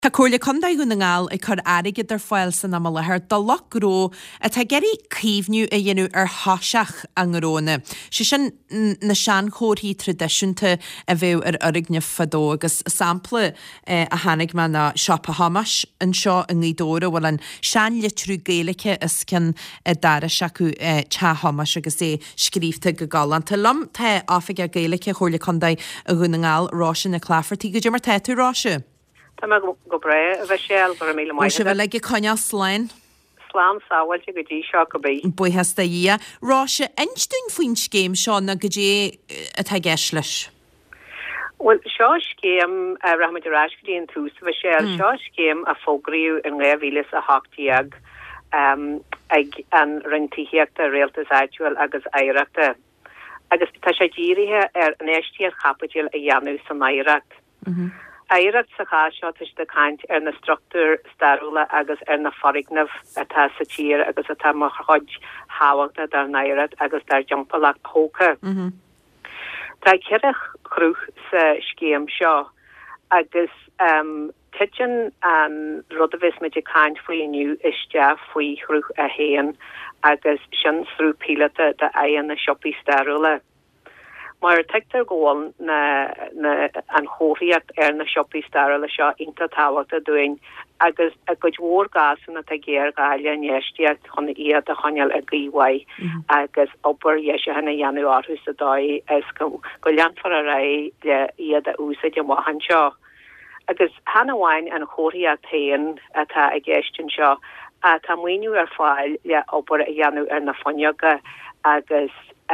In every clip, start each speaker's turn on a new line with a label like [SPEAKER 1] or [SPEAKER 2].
[SPEAKER 1] Tá cóirla condaí go na ngáil ag chur airigid ar fáil san am lethir do lochró a tá geirí cíomhniú a dhéanú ar háiseach an gróna. Si sin na sean chóirí tradiisiúnta a bheith ar origneamh fadó agus sampla a tháinig me na Siopa Hamas an seo an ngídóra bhfuil an sean litrú géalacha is cin dara seacu te Hamas agus é scríbta go galanta. Lam tá áfig a géalacha chóirla condaí a go na ngáil ráise na Clafferty go dtí mar tú ráise.
[SPEAKER 2] Tá go bre a bheith séal go mí mai.
[SPEAKER 1] Se bheith le coine sláin?
[SPEAKER 2] Slán sáhailte go dtí seo go bí.
[SPEAKER 1] Buhasta í. Ráise einstún faoin scéim seo na go dé atá gceis leis?
[SPEAKER 2] Well, seo scéim rahmaidirrás go dtíon tús bheith séal seo scéim a fógraíú an réhhílas a háchtíag ag an rintííochtta réaltas áitiúil agus éireachta. Agus tá sé ddíirithe ar an éistíad chapaidil a dhéanú san éireacht. Éireacht sa cháisio is de caint ar na struchtúr starúla agus ar na forignamh atá sa tír agus atá mar chuid háhachta dar éireacht agus dar jumpalaach hóca. Tá ceirech chrúch sa scéim seo agus tiitin an rudahís meidir caint faoi inniu iste faoi chrúch a héan agus sin srú pílata de éan na siopaí starúla. Maar teiktar goal na an chóriacht ar na siopaí starúla seo inta táhachtta doing agus a go dhór gasan a géir gáile neisteacht chuna iad a choneal a gíhhaid agus opair dhéise hena dhéanú áthús a dóid is go leanfar a ra le iad a úsaid a mhahan seo. Agus hana bhain an chóriacht tain atá a ggéistin seo a tá muoinú ar fáil le opair a dhéanú ar na fonneaga agus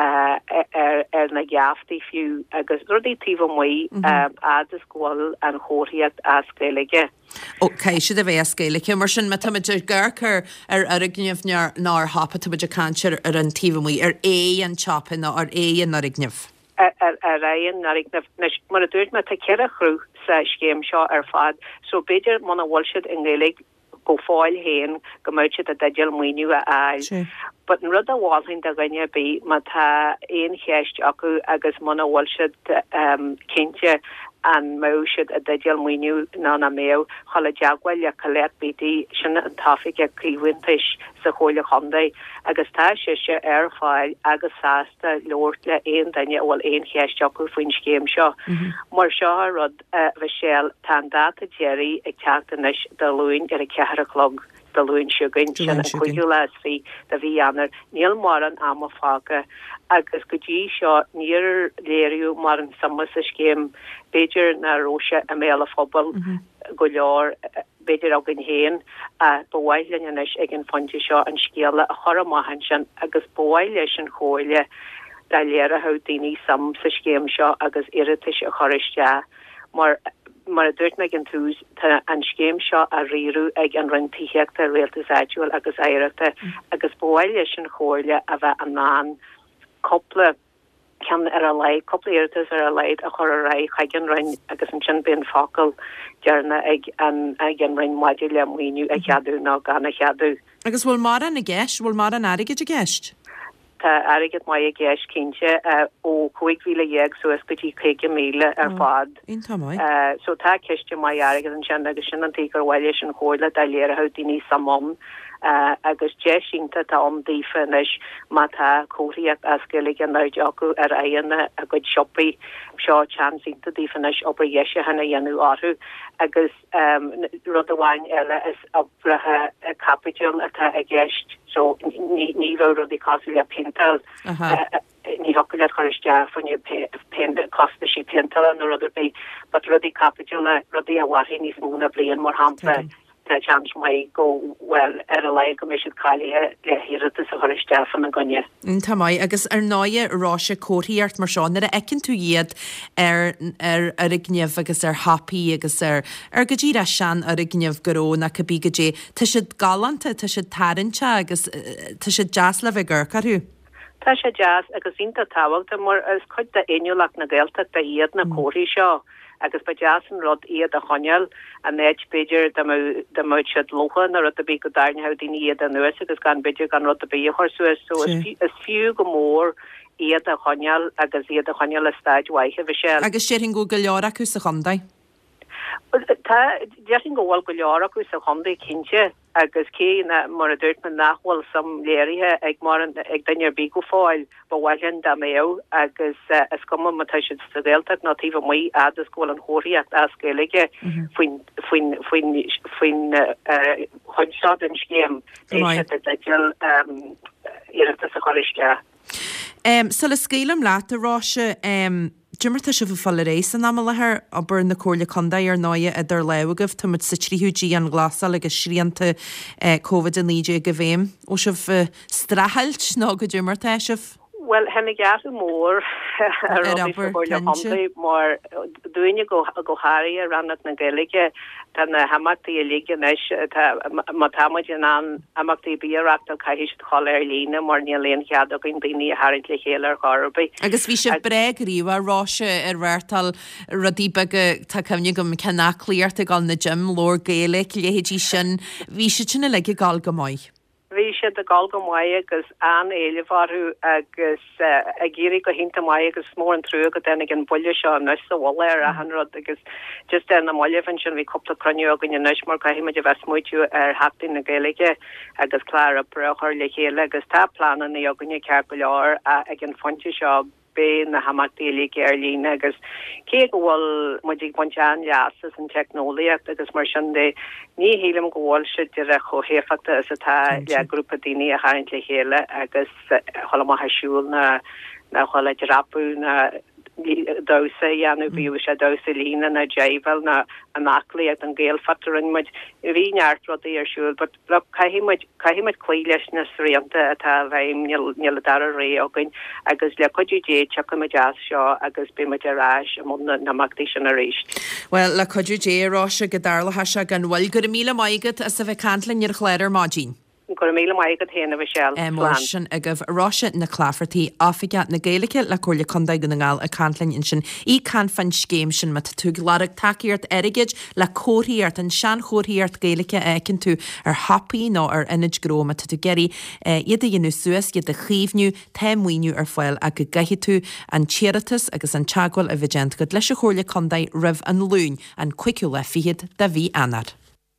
[SPEAKER 2] na gaaftaí fiú agus rudí tíomh muí agus gháil an chóiríocht a scéalaige.
[SPEAKER 1] Cé siad a bheith a scéalaige mar sin me táidir ggurchar ar origneamh ná hapa táidir cantir ar an tíomh muí ar an chapa ná ar an origneamh.
[SPEAKER 2] Ar an origneamh mar a dúirt me tá ceire chrú sa scéim seo ar fad, so beidir mna bhfuil siad in Gaeilge go fáil héin go muid a deideal muoinú a áil. But an rud a bháilhain a gine bí má tá éon cheist acu agus mna bhfuil siad cinnte an mó siad a deideal muoinú ná na méo chola deaghfuil le choléad bítí sinna an tafic a críhaintais sa chóla chondaí agus tá se ar fáil agus sásta leort le éon daine bhfuil éon cheist acu faoin scéim seo. Mar seo rud bheith séal tá data Jerry ag teachtanis de luin ar a cehar a clog. De luin siúgain sin an chuigiú leí de bhí anar níl mar an am fága agus go dtí seo níor léirú mar an sama sa scéim beidir na róise a méle fphobal go leor beidir a gin héin a bhhailleinis ag an fonti seo an scéala a choramaihan sin agus bhhail leis an chóile de léir a daoine sam sa scéim seo agus iritis a choiriste mar a dúirt me an tús an scéim seo a riú ag an rintííochtta réaltas áitiúil agus éireachta agus bhhail leis an chóirle a bheith an ná coppla cean ar a leid coppla irtas ar a leid a chur a ra chaig an rinn agus an sin ben focail dearna ag an rinn maidir le muoinú a cheadú ná gan a cheadú.
[SPEAKER 1] Agus bhfuil mar an a gceist bhfuil mar an airigid a gceist?
[SPEAKER 2] Tá airigid mai a gceist cinse ó 5,000 so is gotí 5,000 ar fad. So tá ceiste mai airigid an sin agus sin an tíar bhhaile an chóirla de léir a daoine samom agus deisiínta tá omdífanis má tá chóiríocht ascaigh an náid acu ar aana a go siopaí seo chansínta dífanis op dhéise hena dhéanú áthú agus rud amháin eile is obrathe a capital atá a gceist so ní rudí cosú le pintal ní hocu le choiriste fanne costa sí pintal an rudidir bé, but rudí capital rudí a bhhaí níos múna blion mar hampla chans mai go well ar a lei go mis caiile le hiirta a choiriste fan na gonne.
[SPEAKER 1] Tá mai agus ar náide ráise cóiríart mar seán ar a ecinn tú iad ar a gneamh agus ar hapaí agus ar go dtí a sean ar a gneamh goró na cabbí go dé. Tá siad galanta tá siad tarinte agus tá siad jazz le bheith ggurcarú.
[SPEAKER 2] Tá sé jazz agus ínta táhachtta mar is chuid de éineach na Gaeltach de iad na cóirí seo. Agus ba jazzen rod iad a choneal a net beidir de mu siad lochan a rot a bí go dain ha dín iad an nuas agus gan beidir gan rot a bí chorsuas so is fiú go mór iad a choneal agus iad a choneal a staid waiche vi sé.
[SPEAKER 1] Agus sé hin go go leor acu sa chomdai?
[SPEAKER 2] Tá deing gohil go leach gus a chundaí cinse agus cé mar a dúirt man nachhfuil sam léirithe ag mar ag daine bí go fáil bhhain da méo agus is cum mata si stadéalteach natíh mí adas ghil an hóíocht ascéige faoin chuinseá an scéim deil iireachtas a choiste.
[SPEAKER 1] So le scélam leat aráise Jimmerta se fall rééis an am lethir a bur na cóla condaí ar 9 idir lehagah tá sa tríúdí an glasal agus sríanta COVID an líide go bhéim ó sih strahailt ná go Jimmerta sih?
[SPEAKER 2] Well, henna gas mór mar duine go háí a rannach na geige tan haachtaí a ligan matáid an amachtaí bíachtal caiisi choir lína mar ní léon chead a gin daoine haint le chéar Harbí.
[SPEAKER 1] Agus bhí se bregaríh ráise ar bhhartal radíbe tá cemne go cenachlíart a gáil na Jim lór géala léhétí sin bhí se sinna le gáil go maiid.
[SPEAKER 2] Bhí sé de gal go mai agus an éileharú agus a géri go hinnta mai agus mór an trú go den gin bulle seo nes a wall a hanrod agus just den am malefin sin vi kopla croniu gan neismar ka himime vesmuú hatin na geige agus klar a brechar le héle agus tá plan an jogunne cear go leir a gin fonti seo na haachtaí Airlína agus cé gohfuil mudig bonjan leasas an technoliacht agus mar sin de ní hélam gohil se de a chohéfachta is atá le grúpa daine a haint le héle agus chola hasisiúil na chola rapú na dosa anu bhí se dosa lína na javel na anachliaad an géal fatarin muid riart rod arsúil, but caiimiid chléiles na sríanta atá bheim níl dar a ré agan agus le chuidú dé teach me jazz seo agus be me arás am naachtaí sin a réist.
[SPEAKER 1] Well le chuidú dé ráise go darla se gan bhil gur míle maigad a sa bheith cantlinn ar chléir mágin.
[SPEAKER 2] Go mé maigad héna bh se.
[SPEAKER 1] Sin a goh ráise na chláfartaí áfiige na géalacha le chola condaid go ngáil a canlainn in sin í can fan scéim sin mat tú glarach takeíart aigeid le cóíart an sean chóíart géalacha ecinn tú ar hapaí nó ar inid gróma tú geirí iad a dhéanú suas iad a chiomhniu téimhaoinú ar foiil a go gaihi tú an tíiratas agus an teagháil a bhigent go leis a chola condaid rih an lún an cuiiciú le fiad de bhí anar.